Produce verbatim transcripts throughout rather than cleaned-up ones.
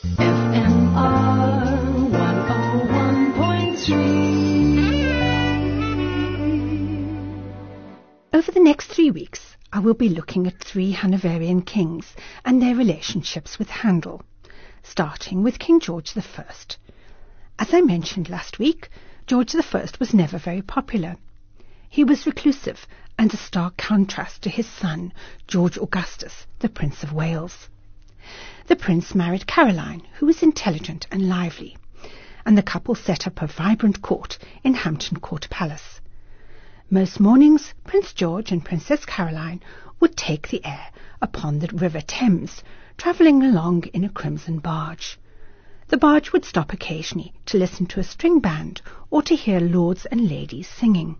F M R one oh one point three. Over the next three weeks, I will be looking at three Hanoverian kings and their relationships with Handel, starting with King George the First. As I mentioned last week, George the First was never very popular. He was reclusive and a stark contrast to his son, George Augustus, the Prince of Wales. The prince married Caroline, who was intelligent and lively, and the couple set up a vibrant court in Hampton Court Palace. Most mornings, Prince George and Princess Caroline would take the air upon the River Thames, travelling along in a crimson barge. The barge would stop occasionally to listen to a string band or to hear lords and ladies singing.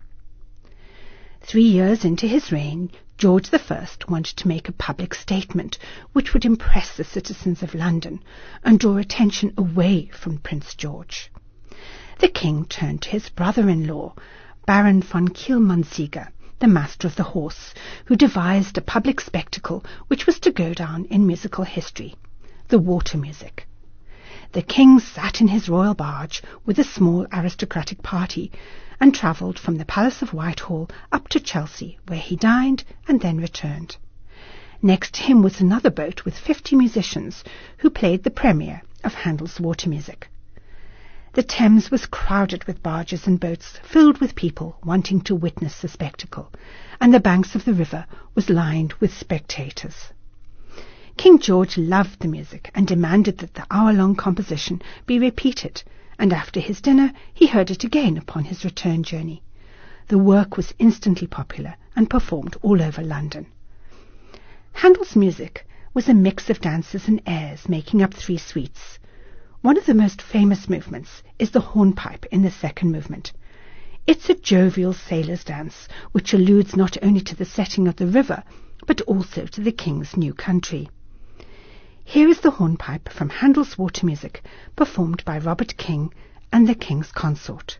Three years into his reign, George the First wanted to make a public statement which would impress the citizens of London and draw attention away from Prince George. The king turned to his brother-in-law, Baron von Kielmansegge, the master of the horse, who devised a public spectacle which was to go down in musical history, the water music. The king sat in his royal barge with a small aristocratic party and travelled from the Palace of Whitehall up to Chelsea, where he dined and then returned. Next to him was another boat with fifty musicians who played the premiere of Handel's water music. The Thames was crowded with barges and boats filled with people wanting to witness the spectacle, and the banks of the river was lined with spectators. King George loved the music and demanded that the hour-long composition be repeated, and after his dinner he heard it again upon his return journey. The work was instantly popular and performed all over London. Handel's music was a mix of dances and airs making up three suites. One of the most famous movements is the hornpipe in the second movement. It's a jovial sailor's dance which alludes not only to the setting of the river, but also to the king's new country. Here is the hornpipe from Handel's water music, performed by Robert King and the King's Consort.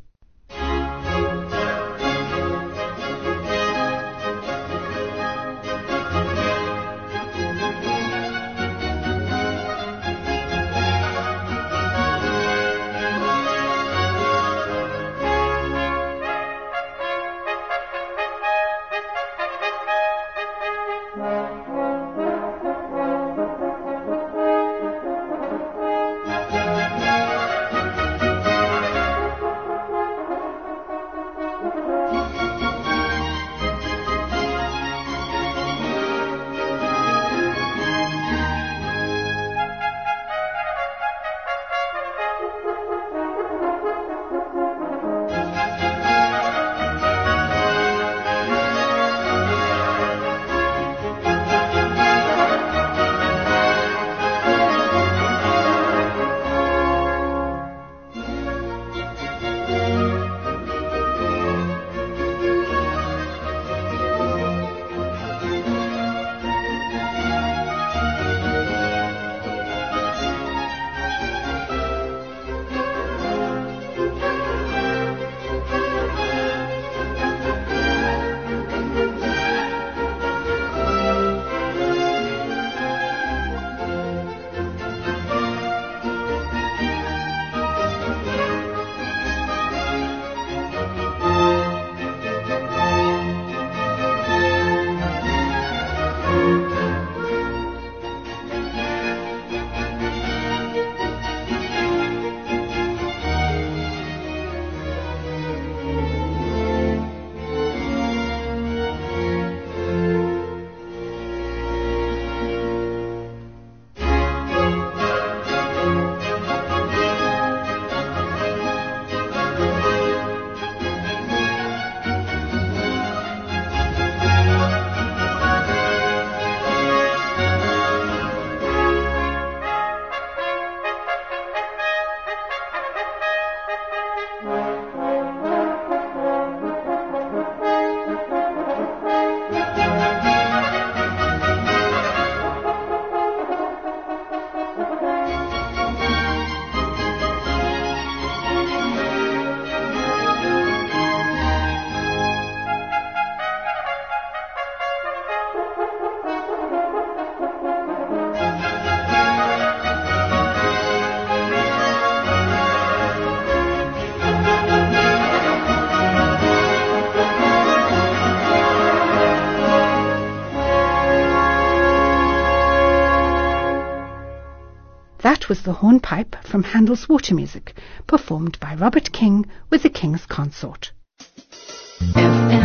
That was the hornpipe from Handel's Water Music, performed by Robert King with the King's Consort. F M